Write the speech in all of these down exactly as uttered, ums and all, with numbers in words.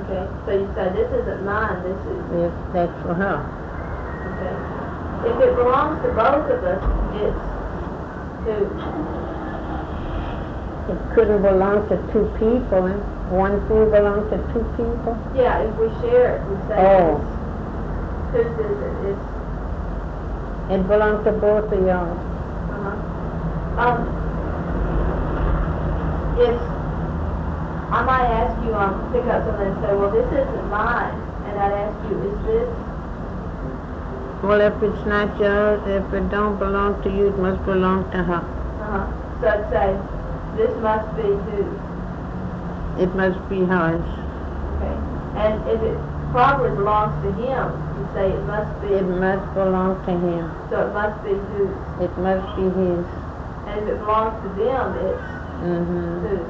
Okay, so you say, this isn't mine, this is... Yes, that's for her. Okay. If it belongs to both of us, it's who? It couldn't belong to two people, and one thing belongs to two people? Yeah, if we share it, we say, oh. Whose is it? It's... It belongs to both of y'all. Uh-huh. Um, if I might ask you, um, pick up something and say, well, this isn't mine, and I'd ask you, is this? Well, if it's not yours, if it don't belong to you, it must belong to her. Uh-huh. So I'd say, this must be who? It must be hers. Okay. And if it probably belongs to him, you say it must be... It must belong to him. So it must be whose? It must be his. And if it belongs to them, it's mm-hmm. whose?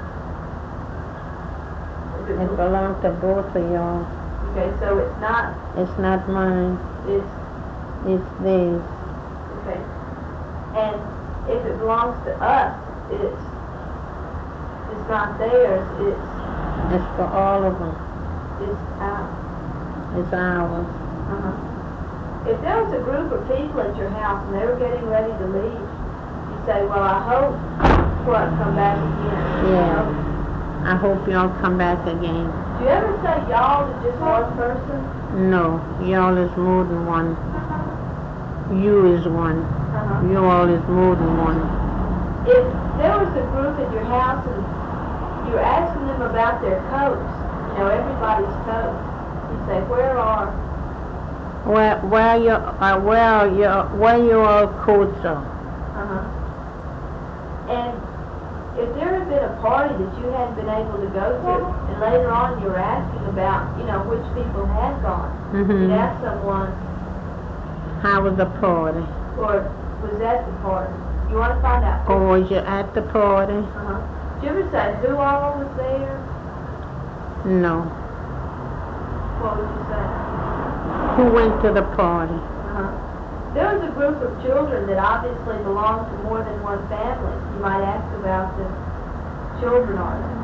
If it, it belongs to both of y'all. Okay, so it's not... It's not mine. It's... It's theirs. Okay. And if it belongs to us, it's... It's not theirs, it's... It's for all of them. It's ours. It's ours. Uh-huh. If there was a group of people at your house and they were getting ready to leave, you say, well, I hope what come back again. Yeah. I hope y'all come back again. Do you ever say y'all to just one person? No. Y'all is more than one. You is one. Uh-huh. You all is more than one. If there was a group at your house and you were asking them about their coats, you know, everybody's coats, you say, where are... Where, where your, uh, where your, where your coats are. Uh-huh. And if there had been a party that you hadn't been able to go to, and later on you were asking about, you know, which people had gone, mm-hmm. you'd ask someone, how was the party? Or was at the party? You want to find out? Or was you at the party? Uh-huh. Did you ever say who all was there? No. What would you say? Who went to the party? Uh-huh. There was a group of children that obviously belonged to more than one family. You might ask about the children on it.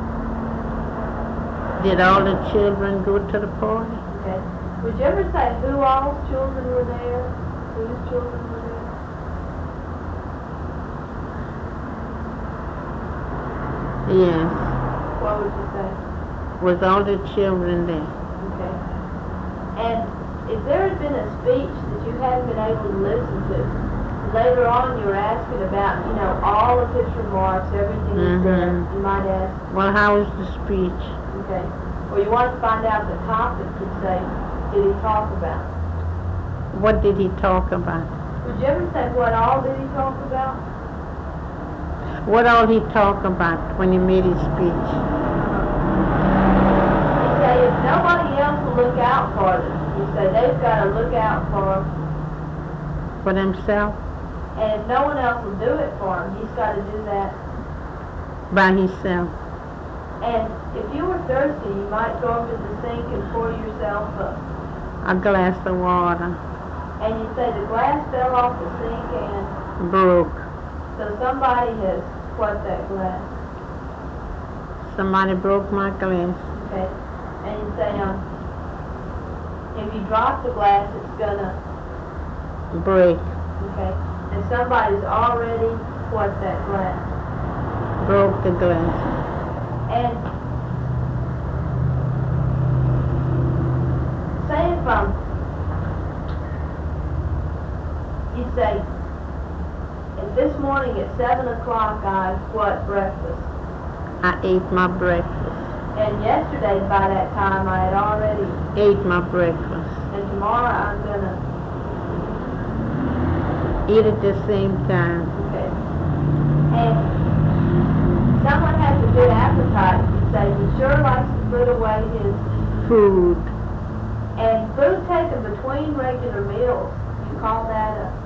Did all the children go to the party? Okay. Would you ever say who all's children were there? Whose children were there? Yes. What would you say? Was all the children there? Okay. And if there had been a speech that you hadn't been able to listen to, later on you were asking about, you know, all of his remarks, everything mm-hmm. he said, you might ask... Well, how was the speech? Okay. Well, you want to find out the topic, you'd say, did he talk about? What did he talk about? Would you ever say, what all did he talk about? What all he talk about when he made his speech? You say, if nobody else will look out for them, you say they've got to look out for For themselves? And if no one else will do it for him, he's got to do that by himself. And if you were thirsty, you might go over to the sink and pour yourself a, a glass of water. And you say the glass fell off the sink and broke. So somebody has what that glass? Somebody broke my glass. Okay. And you say, um, if you drop the glass, it's gonna break. Okay. And somebody's already what that glass? Broke the glass. And say if um you say, and this morning at seven o'clock I what breakfast? I ate my breakfast. And yesterday by that time I had already ate my breakfast. And tomorrow I'm gonna eat at the same time. Okay. And someone has a good appetite. You say he sure likes to put away his food. And food taken between regular meals, you call that a